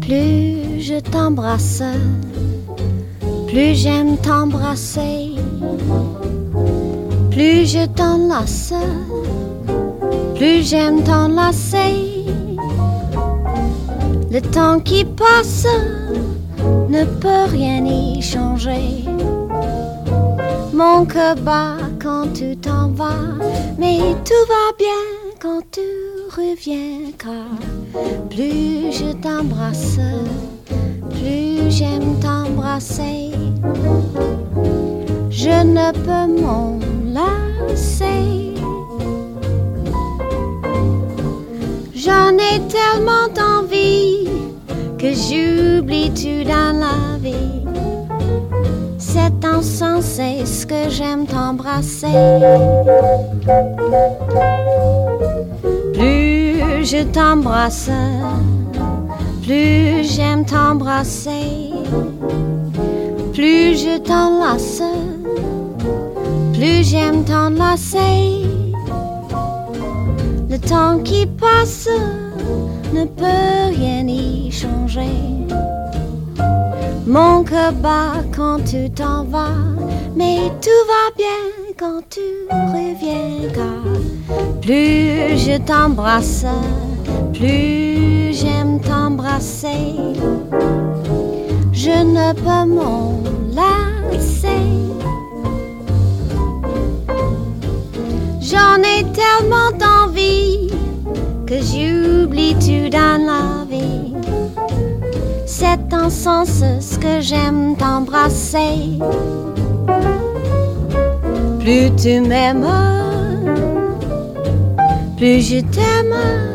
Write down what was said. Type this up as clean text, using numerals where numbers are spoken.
Plus je t'embrasse, plus j'aime t'embrasser. Plus je t'enlace, plus j'aime t'enlacer. Le temps qui passe ne peut rien y changer. Mon cœur bat quand tu t'en vas, mais tout va bien quand tu reviens, car plus je t'embrasse, plus j'aime t'embrasser. Je ne peux m'enlacer. J'en ai tellement d'envie que j'oublie tout dans la vie. C'est insensé ce que j'aime t'embrasser. Plus je t'embrasse, plus j'aime t'embrasser. Plus je t'enlace, plus j'aime t'enlacer. Le temps qui passe ne peut rien y changer. Mon cœur bat quand tu t'en vas, mais tout va bien quand tu reviens, car plus je t'embrasse, plus j'aime t'embrasser. Je ne peux m'enlacer. J'en ai tellement d'envie que j'oublie tout dans la vie. C'est un sens ce que j'aime t'embrasser. Plus tu m'aimes, plus je t'aime.